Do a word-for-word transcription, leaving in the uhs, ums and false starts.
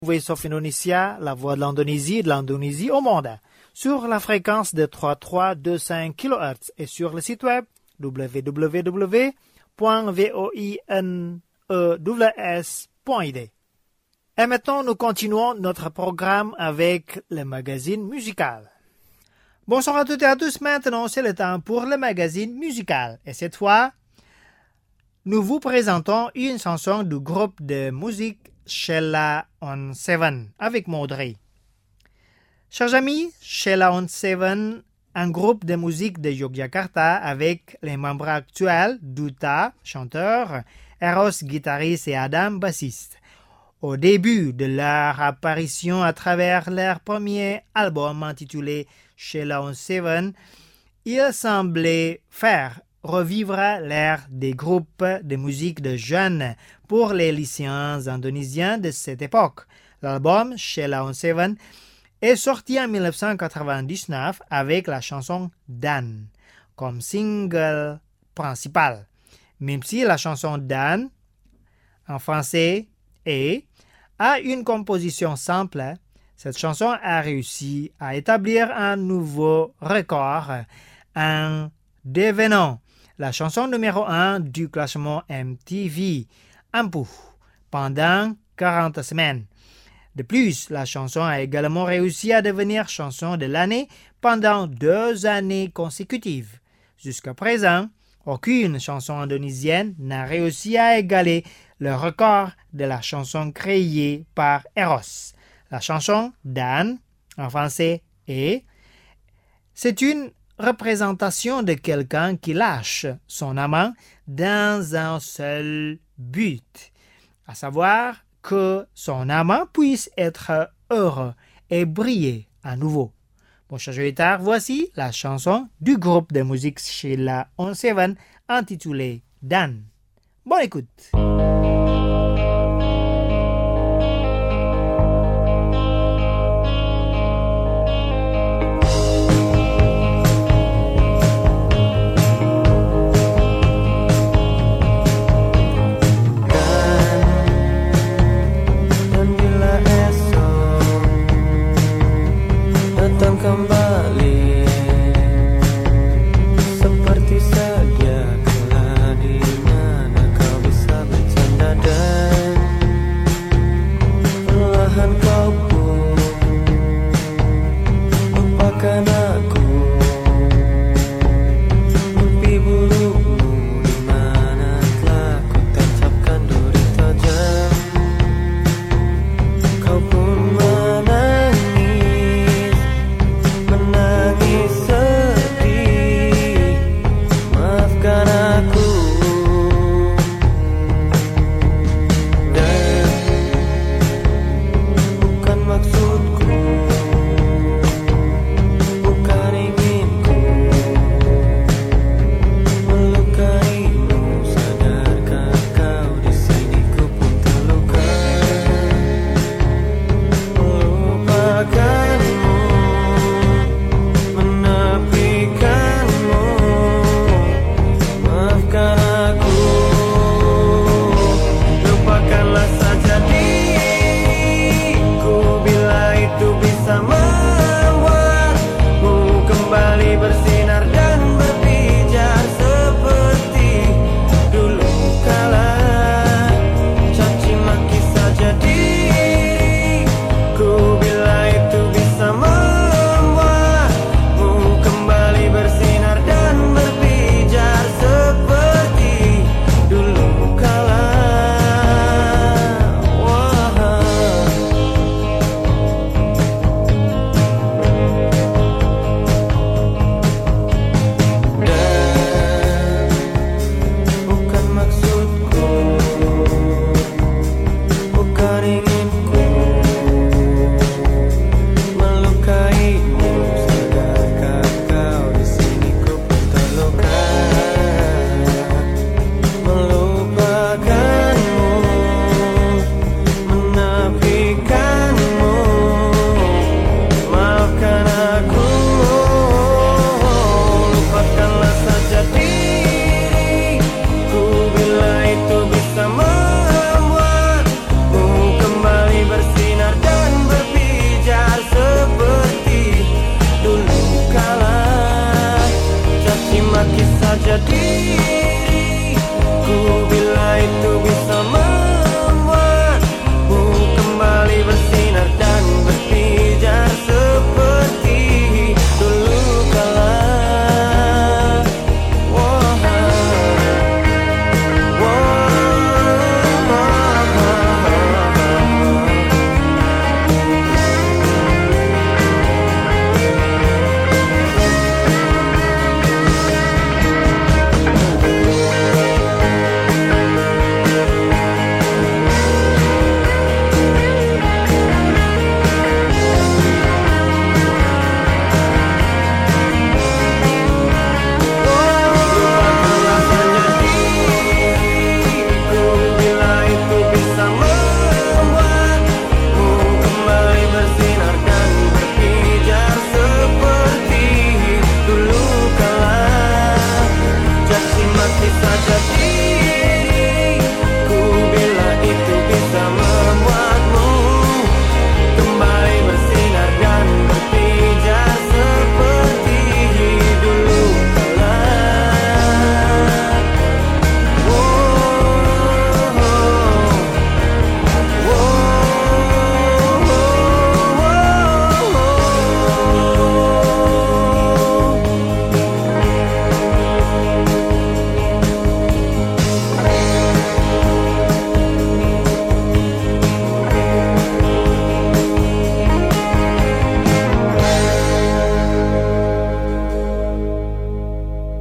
Voice of Indonesia, la voix de l'Indonésie et de l'Indonésie au monde, sur la fréquence de trois mille trois cent vingt-cinq kilohertz et sur le site web w w w point voinews point i d. Et maintenant, nous continuons notre programme avec le magazine musical. Bonsoir à toutes et à tous, maintenant c'est le temps pour le magazine musical. Et cette fois, nous vous présentons une chanson du groupe de musique Sheila on Seven avec Maudrey. Chers amis, Sheila on Seven, un groupe de musique de Yogyakarta avec les membres actuels Duta, chanteur, Eros, guitariste et Adam, bassiste. Au début de leur apparition à travers leur premier album intitulé Sheila on Seven, ils semblaient faire revivre l'ère des groupes de musique de jeunes pour les lycéens indonésiens de cette époque. L'album Sheila on Seven est sorti en dix-neuf cent quatre-vingt-dix-neuf avec la chanson Dan comme single principal. Même si la chanson Dan, en français, est, a une composition simple, cette chanson a réussi à établir un nouveau record en devenant la chanson numéro un du classement M T V Ampuh pendant quarante semaines. De plus, la chanson a également réussi à devenir chanson de l'année pendant deux années consécutives. Jusqu'à présent, aucune chanson indonésienne n'a réussi à égaler le record de la chanson créée par Eros. La chanson Dan, en français, est, c'est une représentation de quelqu'un qui lâche son amant dans un seul but, à savoir que son amant puisse être heureux et briller à nouveau. Bon, chers auditeurs, voici la chanson du groupe de musique Sheila on Seven intitulée Dan. Bonne écoute. Kembali seperti sedia kala di mana kau bisa bercanda dan perlahan